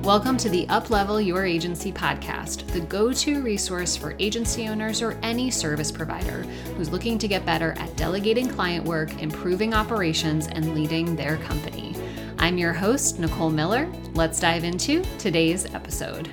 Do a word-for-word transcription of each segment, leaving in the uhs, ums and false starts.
Welcome to the Uplevel Your Agency podcast, the go-to resource for agency owners or any service provider who's looking to get better at delegating client work, improving operations, and leading their company. I'm your host, Nicole Miller. Let's dive into today's episode.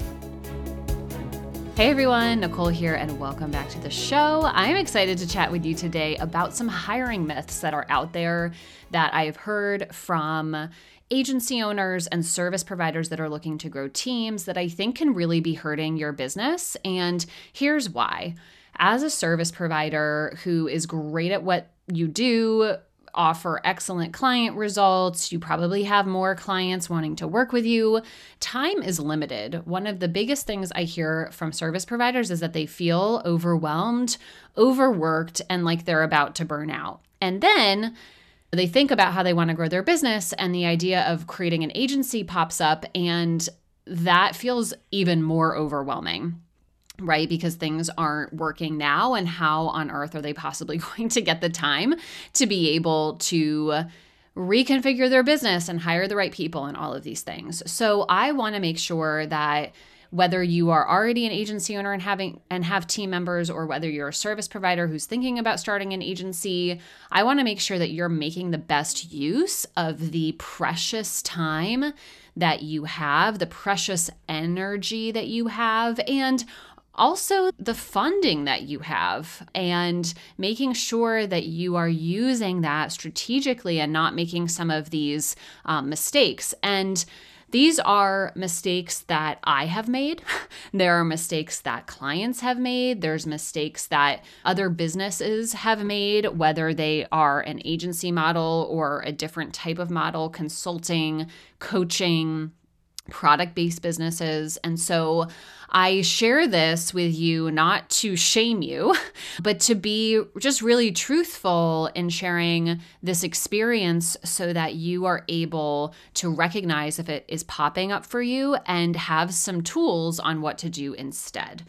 Hey everyone, Nicole here, and welcome back to the show. I'm excited to chat with you today about some hiring myths that are out there that I have heard from agency owners and service providers that are looking to grow teams that I think can really be hurting your business. And here's why. As a service provider who is great at what you do, offer excellent client results, you probably have more clients wanting to work with you, time is limited. One of the biggest things I hear from service providers is that they feel overwhelmed, overworked, and like they're about to burn out. And then they think about how they want to grow their business, and the idea of creating an agency pops up, and that feels even more overwhelming, right? Because things aren't working now, and how on earth are they possibly going to get the time to be able to reconfigure their business and hire the right people and all of these things? So I want to make sure that whether you are already an agency owner and having and have team members, or whether you're a service provider who's thinking about starting an agency, I want to make sure that you're making the best use of the precious time that you have, the precious energy that you have, and also the funding that you have, and making sure that you are using that strategically and not making some of these um, mistakes. And these are mistakes that I have made. There are mistakes that clients have made. There's mistakes that other businesses have made, whether they are an agency model or a different type of model, consulting, coaching, product-based businesses. And so I share this with you not to shame you, but to be just really truthful in sharing this experience so that you are able to recognize if it is popping up for you and have some tools on what to do instead.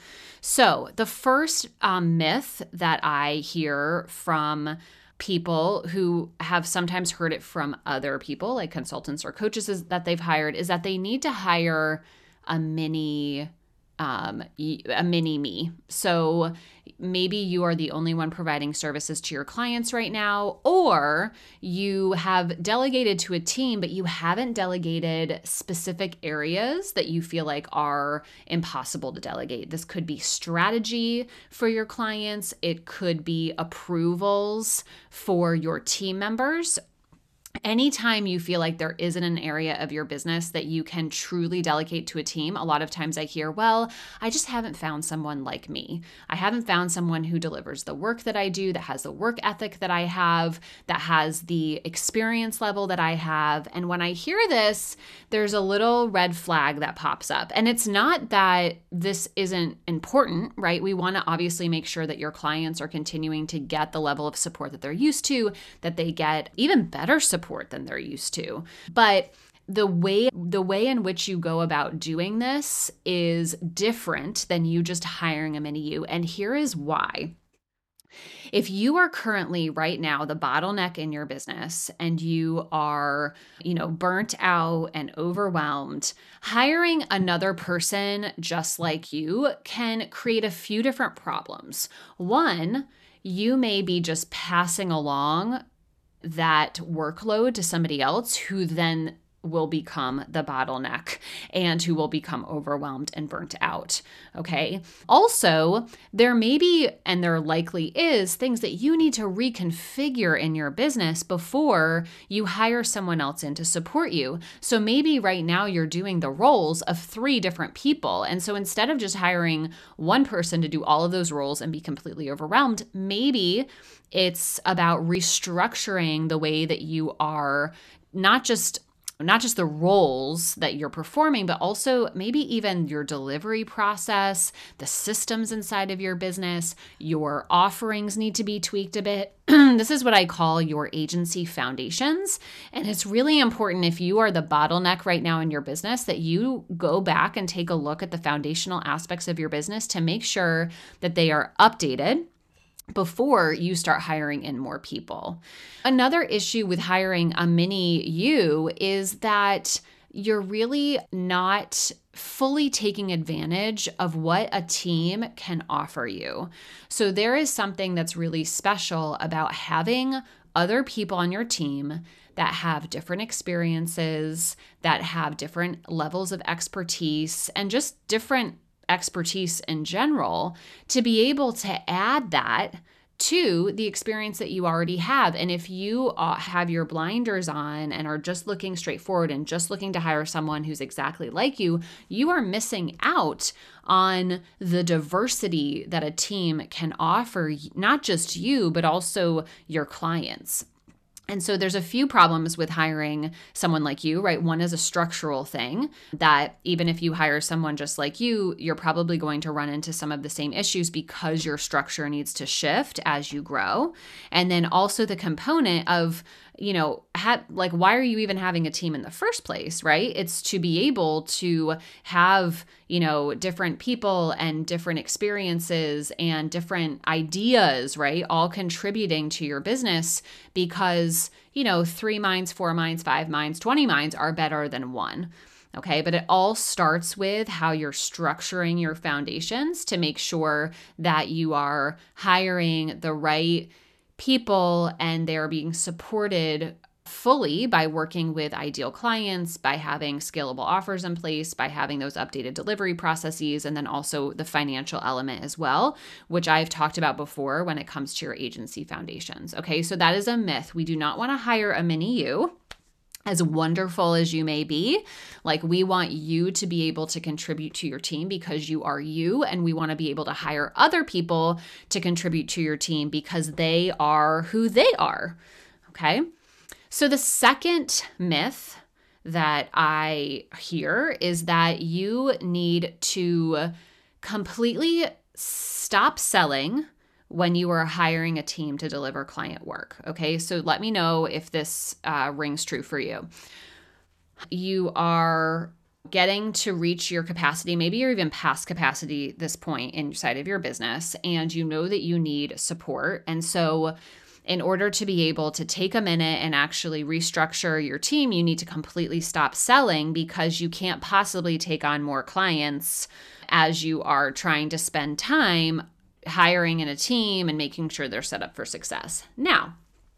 So the first um, myth that I hear from people who have sometimes heard it from other people, like consultants or coaches is, that they've hired, is that they need to hire a mini um, a mini me. So maybe you are the only one providing services to your clients right now, or you have delegated to a team, but you haven't delegated specific areas that you feel like are impossible to delegate. This could be strategy for your clients. It could be approvals for your team members. Anytime you feel like there isn't an area of your business that you can truly delegate to a team, a lot of times I hear, well, I just haven't found someone like me. I haven't found someone who delivers the work that I do, that has the work ethic that I have, that has the experience level that I have. And when I hear this, there's a little red flag that pops up. And it's not that this isn't important, right? We want to obviously make sure that your clients are continuing to get the level of support that they're used to, that they get even better support support than they're used to. But the way the way in which you go about doing this is different than you just hiring a mini you. And here is why. If you are currently right now the bottleneck in your business and you are, you know, burnt out and overwhelmed, hiring another person just like you can create a few different problems. One, you may be just passing along that workload to somebody else who then will become the bottleneck and who will become overwhelmed and burnt out. Okay. Also, there may be, and there likely is, things that you need to reconfigure in your business before you hire someone else in to support you. So maybe right now you're doing the roles of three different people. And so instead of just hiring one person to do all of those roles and be completely overwhelmed, maybe it's about restructuring the way that you are not just not just the roles that you're performing, but also maybe even your delivery process, the systems inside of your business, your offerings need to be tweaked a bit. This is what I call your agency foundations. And it's really important, if you are the bottleneck right now in your business, that you go back and take a look at the foundational aspects of your business to make sure that they are updated before you start hiring in more people. Another issue with hiring a mini you is that you're really not fully taking advantage of what a team can offer you. So there is something that's really special about having other people on your team that have different experiences, that have different levels of expertise, and just different expertise in general, to be able to add that to the experience that you already have. And if you have your blinders on and are just looking straight forward and just looking to hire someone who's exactly like you, you are missing out on the diversity that a team can offer, not just you, but also your clients. And so there's a few problems with hiring someone like you, right? One is a structural thing that even if you hire someone just like you, you're probably going to run into some of the same issues because your structure needs to shift as you grow. And then also the component of, you know, ha- like, why are you even having a team in the first place, right? It's to be able to have, you know, different people and different experiences and different ideas, right? All contributing to your business because, you know, three minds, four minds, five minds, twenty minds are better than one. Okay, but it all starts with how you're structuring your foundations to make sure that you are hiring the right people and they're being supported fully by working with ideal clients, by having scalable offers in place, by having those updated delivery processes, and then also the financial element as well, which I've talked about before when it comes to your agency foundations. Okay, so that is a myth. We do not want to hire a mini you. As wonderful as you may be, like, we want you to be able to contribute to your team because you are you, and we want to be able to hire other people to contribute to your team because they are who they are, okay? So the second myth that I hear is that you need to completely stop selling when you are hiring a team to deliver client work. Okay, so let me know if this uh, rings true for you. You are getting to reach your capacity, maybe you're even past capacity this point inside of your business, and you know that you need support. And so in order to be able to take a minute and actually restructure your team, you need to completely stop selling because you can't possibly take on more clients as you are trying to spend time hiring in a team and making sure they're set up for success. Now,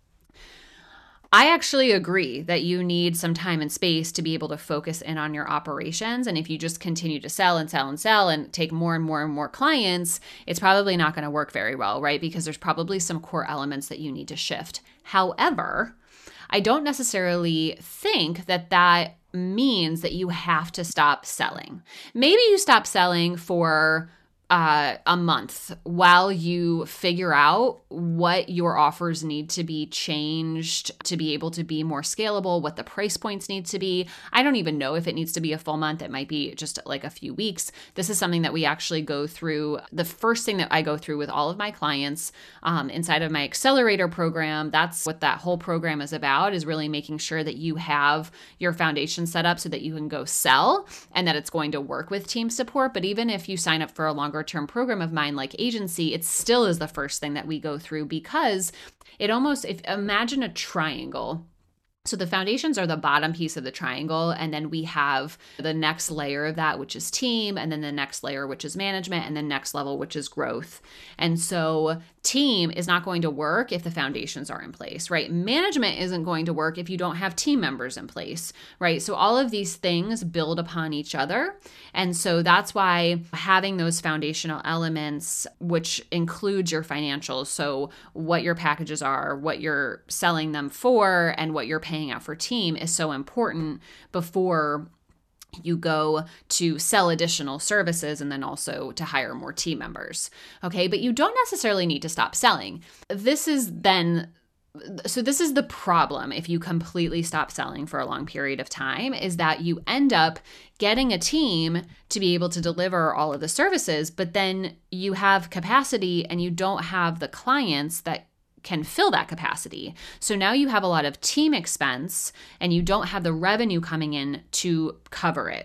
I actually agree that you need some time and space to be able to focus in on your operations. And if you just continue to sell and sell and sell and take more and more and more clients, it's probably not going to work very well, right? Because there's probably some core elements that you need to shift. However, I don't necessarily think that that means that you have to stop selling. Maybe you stop selling for Uh, a month while you figure out what your offers need to be changed to be able to be more scalable, what the price points need to be. I don't even know if it needs to be a full month. It might be just like a few weeks. This is something that we actually go through. The first thing that I go through with all of my clients um, inside of my accelerator program, that's what that whole program is about, is really making sure that you have your foundation set up so that you can go sell and that it's going to work with team support. But even if you sign up for a longer term program of mine like agency, it still is the first thing that we go through because it almost, if imagine a triangle. So the foundations are the bottom piece of the triangle, and then we have the next layer of that, which is team, and then the next layer, which is management, and the next level, which is growth. And so team is not going to work if the foundations are in place, right? Management isn't going to work if you don't have team members in place, right? So all of these things build upon each other. And so that's why having those foundational elements, which includes your financials, so what your packages are, what you're selling them for, and what you're paying out for team, is so important before you go to sell additional services and then also to hire more team members. Okay, but you don't necessarily need to stop selling. This is then So this is the problem if you completely stop selling for a long period of time, is that you end up getting a team to be able to deliver all of the services, but then you have capacity and you don't have the clients that can fill that capacity. So now you have a lot of team expense and you don't have the revenue coming in to cover it.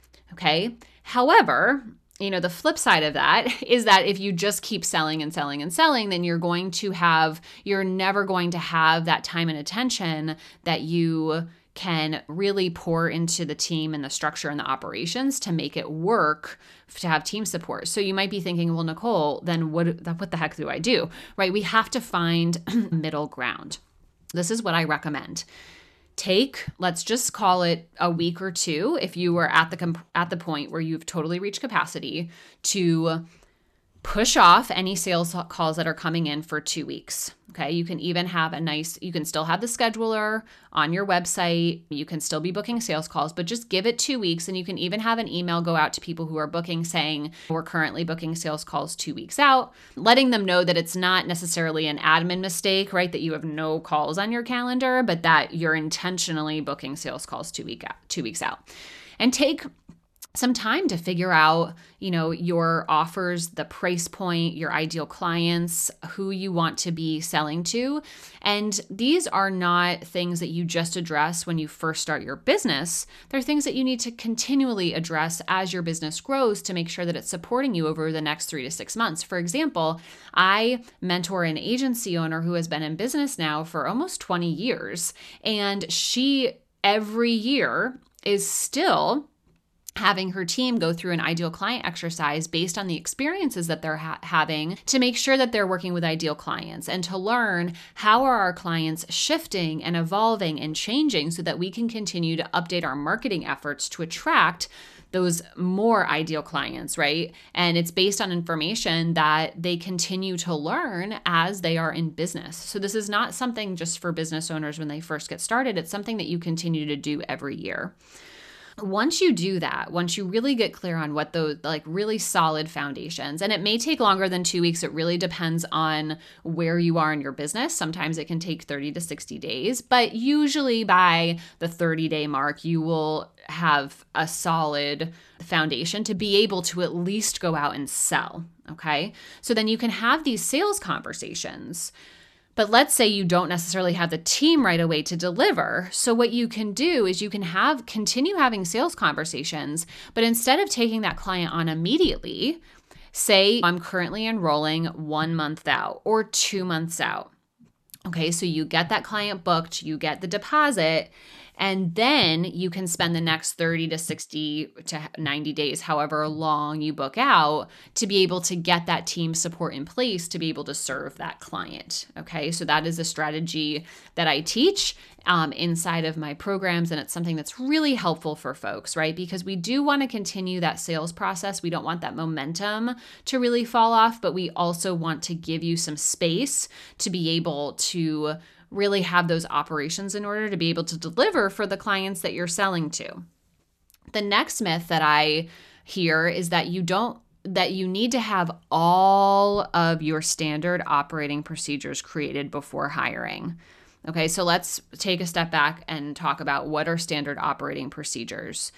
Okay. However, you know, the flip side of that is that if you just keep selling and selling and selling, then you're going to have, you're never going to have that time and attention that you can really pour into the team and the structure and the operations to make it work to have team support. So you might be thinking, well, Nicole, then what, what the heck do I do, right? We have to find middle ground. This is what I recommend. Take, let's just call it a week or two, if you were at the comp- at the point where you've totally reached capacity, to push off any sales calls that are coming in for two weeks. Okay. You can even have a nice, you can still have the scheduler on your website. You can still be booking sales calls, but just give it two weeks. And you can even have an email go out to people who are booking saying, we're currently booking sales calls two weeks out, letting them know that it's not necessarily an admin mistake, right? That you have no calls on your calendar, but that you're intentionally booking sales calls two week out, two weeks out. And take some time to figure out, you know, your offers, the price point, your ideal clients, who you want to be selling to. And these are not things that you just address when you first start your business. They're things that you need to continually address as your business grows to make sure that it's supporting you over the next three to six months. For example, I mentor an agency owner who has been in business now for almost twenty years. And she every year is still having her team go through an ideal client exercise based on the experiences that they're ha- having to make sure that they're working with ideal clients and to learn how are our clients shifting and evolving and changing so that we can continue to update our marketing efforts to attract those more ideal clients, right? And it's based on information that they continue to learn as they are in business. So this is not something just for business owners when they first get started. It's something that you continue to do every year. Once you do that, once you really get clear on what those like really solid foundations, and it may take longer than two weeks, it really depends on where you are in your business. Sometimes it can take thirty to sixty days, but usually by the thirty day mark, you will have a solid foundation to be able to at least go out and sell. Okay. So then you can have these sales conversations. But let's say you don't necessarily have the team right away to deliver. So what you can do is you can have continue having sales conversations, but instead of taking that client on immediately, say I'm currently enrolling one month out or two months out. Okay, so you get that client booked, you get the deposit, and then you can spend the next thirty to sixty to ninety days, however long you book out, to be able to get that team support in place to be able to serve that client. Okay, so that is a strategy that I teach um, inside of my programs, and it's something that's really helpful for folks, right? Because we do want to continue that sales process. We don't want that momentum to really fall off, but we also want to give you some space to be able to really have those operations in order to be able to deliver for the clients that you're selling to. The next myth that I hear is that you don't that you need to have all of your standard operating procedures created before hiring. Okay, so let's take a step back and talk about what are standard operating procedures.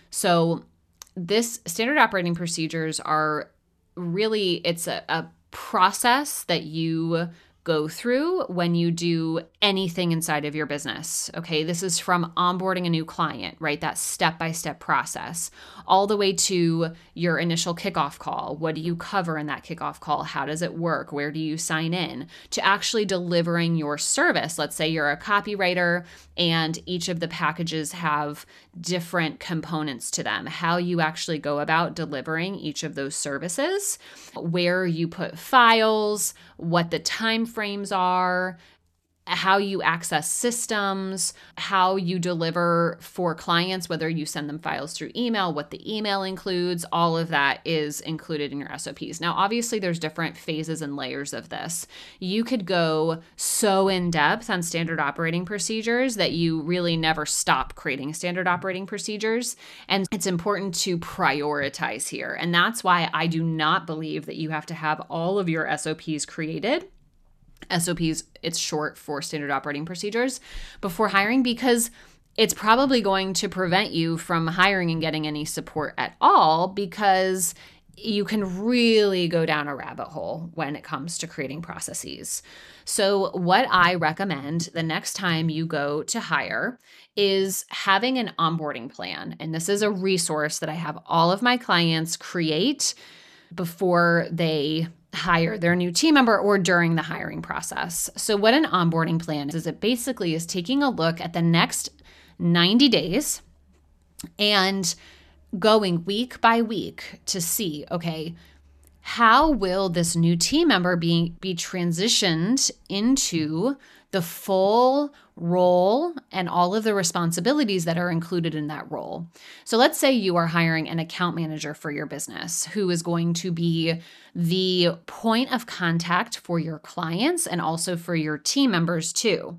So this standard operating procedures are really, it's a, a process that you go through when you do anything inside of your business. Okay, this is from onboarding a new client, right? That step-by-step process, all the way to your initial kickoff call. What do you cover in that kickoff call? How does it work? Where do you sign in? To actually delivering your service. Let's say you're a copywriter and each of the packages have different components to them. How you actually go about delivering each of those services, where you put files, what the time frames are, how you access systems, how you deliver for clients, whether you send them files through email, what the email includes, all of that is included in your S O Ps. Now, obviously, there's different phases and layers of this. You could go so in depth on standard operating procedures that you really never stop creating standard operating procedures. And it's important to prioritize here. And that's why I do not believe that you have to have all of your S O Ps created. S O Ps, it's short for standard operating procedures, before hiring, because it's probably going to prevent you from hiring and getting any support at all, because you can really go down a rabbit hole when it comes to creating processes. So what I recommend the next time you go to hire is having an onboarding plan. And this is a resource that I have all of my clients create before they hire their new team member or during the hiring process. So what an onboarding plan is, is it basically is taking a look at the next ninety days and going week by week to see, okay, how will this new team member be, be transitioned into the full role and all of the responsibilities that are included in that role? So let's say you are hiring an account manager for your business who is going to be the point of contact for your clients and also for your team members too.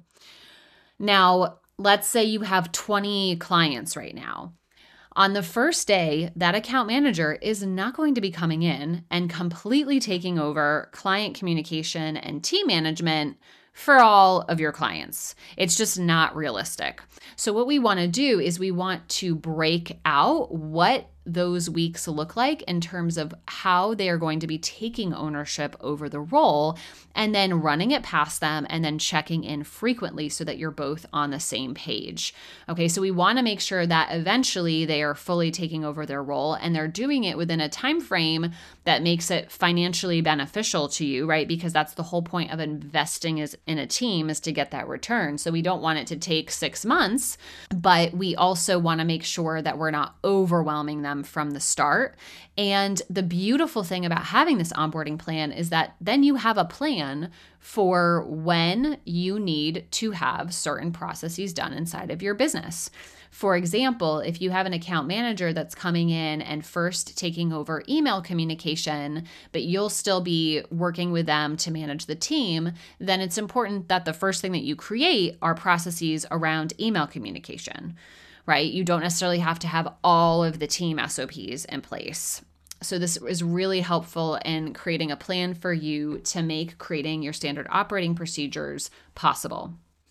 Now, let's say you have twenty clients right now. On the first day, that account manager is not going to be coming in and completely taking over client communication and team management for all of your clients. It's just not realistic. So what we want to do is we want to break out what those weeks look like in terms of how they are going to be taking ownership over the role and then running it past them and then checking in frequently so that you're both on the same page. Okay, so we want to make sure that eventually they are fully taking over their role and they're doing it within a time frame that makes it financially beneficial to you, right? Because that's the whole point of investing is in a team is to get that return. So we don't want it to take six months, but we also want to make sure that we're not overwhelming them from the start. And the beautiful thing about having this onboarding plan is that then you have a plan for when you need to have certain processes done inside of your business. For example, if you have an account manager that's coming in and first taking over email communication, but you'll still be working with them to manage the team, then it's important that the first thing that you create are processes around email communication, right? You don't necessarily have to have all of the team S O Ps in place. So this is really helpful in creating a plan for you to make creating your standard operating procedures possible.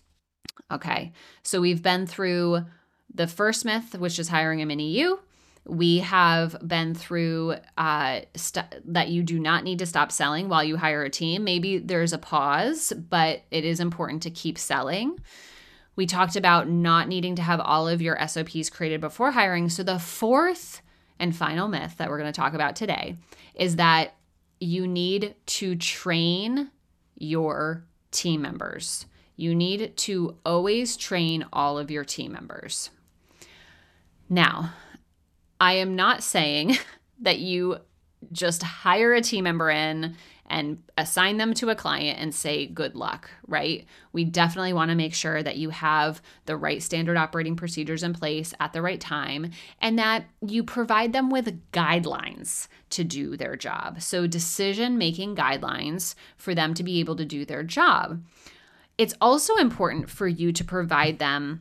Okay, so we've been through the first myth, which is hiring a mini you. We have been through uh, st- that you do not need to stop selling while you hire a team. Maybe there's a pause, but it is important to keep selling. We talked about not needing to have all of your S O Ps created before hiring. So the fourth and final myth that we're going to talk about today is that you need to train your team members. You need to always train all of your team members. Now, I am not saying that you just hire a team member in and assign them to a client and say, good luck, right? We definitely want to make sure that you have the right standard operating procedures in place at the right time and that you provide them with guidelines to do their job. So decision-making guidelines for them to be able to do their job. It's also important for you to provide them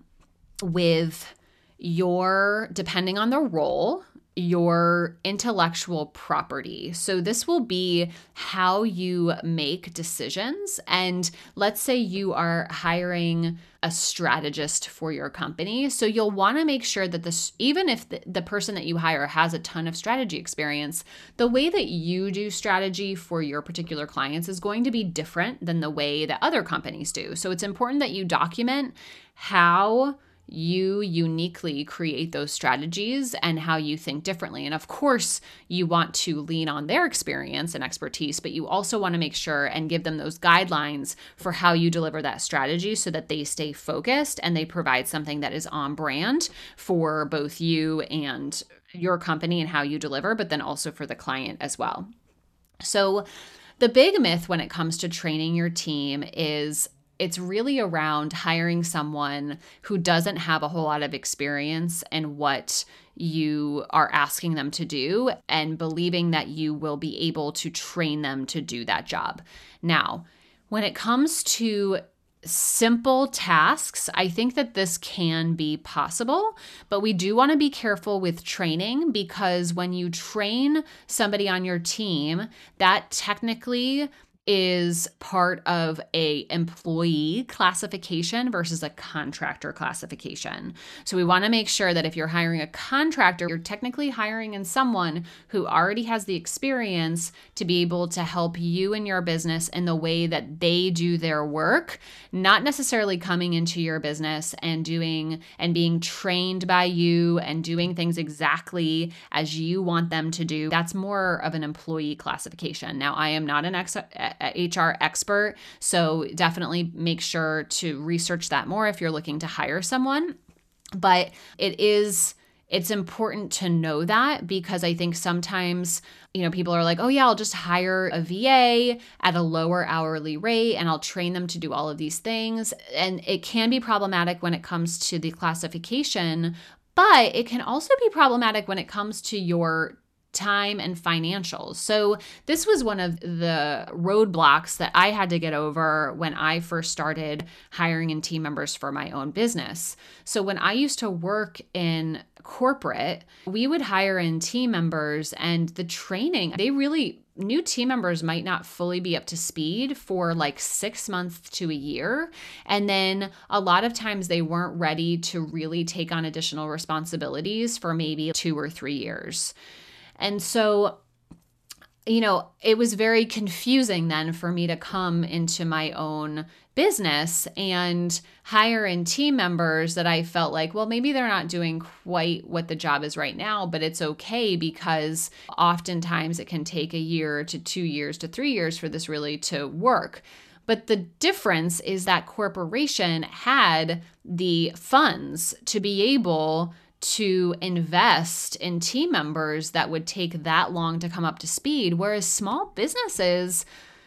with your, depending on the role, your intellectual property. So this will be how you make decisions. And let's say you are hiring a strategist for your company. So you'll want to make sure that this, even if the, the person that you hire has a ton of strategy experience, the way that you do strategy for your particular clients is going to be different than the way that other companies do. So it's important that you document how you uniquely create those strategies and how you think differently. And of course, you want to lean on their experience and expertise, but you also want to make sure and give them those guidelines for how you deliver that strategy so that they stay focused and they provide something that is on brand for both you and your company and how you deliver, but then also for the client as well. So the big myth when it comes to training your team is it's really around hiring someone who doesn't have a whole lot of experience in what you are asking them to do and believing that you will be able to train them to do that job. Now, when it comes to simple tasks, I think that this can be possible, but we do want to be careful with training because when you train somebody on your team, that technically is part of a employee classification versus a contractor classification. So we want to make sure that if you're hiring a contractor, you're technically hiring in someone who already has the experience to be able to help you and your business in the way that they do their work, not necessarily coming into your business and doing and being trained by you and doing things exactly as you want them to do. That's more of an employee classification. Now, I am not an ex- H R expert, so definitely make sure to research that more if you're looking to hire someone. But it is, it's important to know that, because I think sometimes, you know, people are like, oh yeah, I'll just hire a V A at a lower hourly rate and I'll train them to do all of these things. And it can be problematic when it comes to the classification, but it can also be problematic when it comes to your time and financials. So this was one of the roadblocks that I had to get over when I first started hiring in team members for my own business. So when I used to work in corporate, we would hire in team members, and the training, they really, new team members might not fully be up to speed for like six months to a year. And then a lot of times they weren't ready to really take on additional responsibilities for maybe two or three years. And so, you know, it was very confusing then for me to come into my own business and hire in team members that I felt like, well, maybe they're not doing quite what the job is right now, but it's okay, because oftentimes it can take a year to two years to three years for this really to work. But the difference is that corporation had the funds to be able to invest in team members that would take that long to come up to speed, whereas small businesses,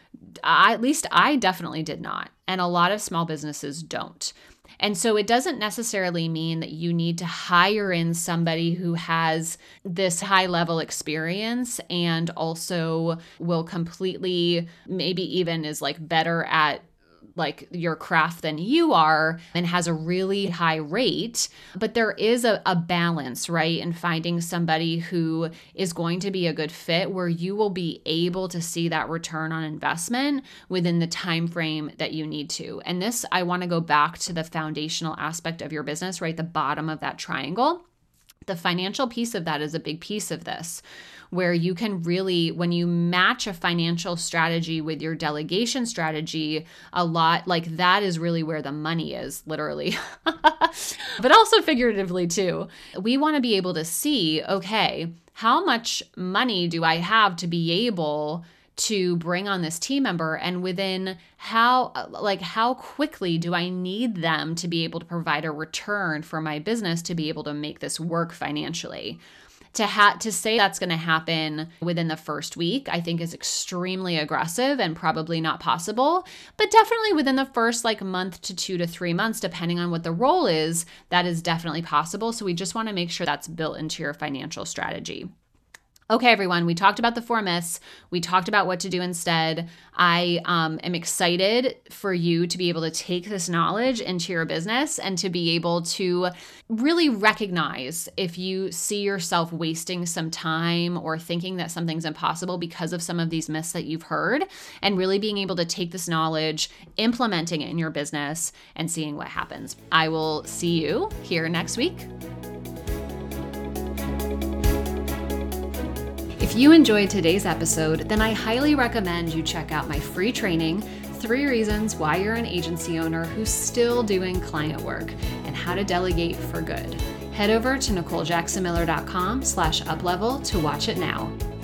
I, at least I definitely did not, and a lot of small businesses don't. And so it doesn't necessarily mean that you need to hire in somebody who has this high level experience and also will completely, maybe even is like better at like your craft than you are and has a really high rate. But there is a, a balance, right? In finding somebody who is going to be a good fit, where you will be able to see that return on investment within the time frame that you need to. And this, I want to go back to the foundational aspect of your business, right? The bottom of that triangle. The financial piece of that is a big piece of this, where you can really, when you match a financial strategy with your delegation strategy, a lot, like that is really where the money is, literally, but also figuratively too. We want to be able to see, okay, how much money do I have to be able to bring on this team member, and within how, like how quickly do I need them to be able to provide a return for my business to be able to make this work financially. To ha- to say that's going to happen within the first week, I think is extremely aggressive and probably not possible, but definitely within the first like month to two to three months, depending on what the role is, that is definitely possible. So we just want to make sure that's built into your financial strategy. Okay, everyone, we talked about the four myths. We talked about what to do instead. I um, am excited for you to be able to take this knowledge into your business and to be able to really recognize if you see yourself wasting some time or thinking that something's impossible because of some of these myths that you've heard, and really being able to take this knowledge, implementing it in your business, and seeing what happens. I will see you here next week. If you enjoyed today's episode, then I highly recommend you check out my free training, Three Reasons Why You're an Agency Owner Who's Still Doing Client Work, and How to Delegate for Good. Head over to nicolejacksonmiller dot com slash uplevel to watch it now.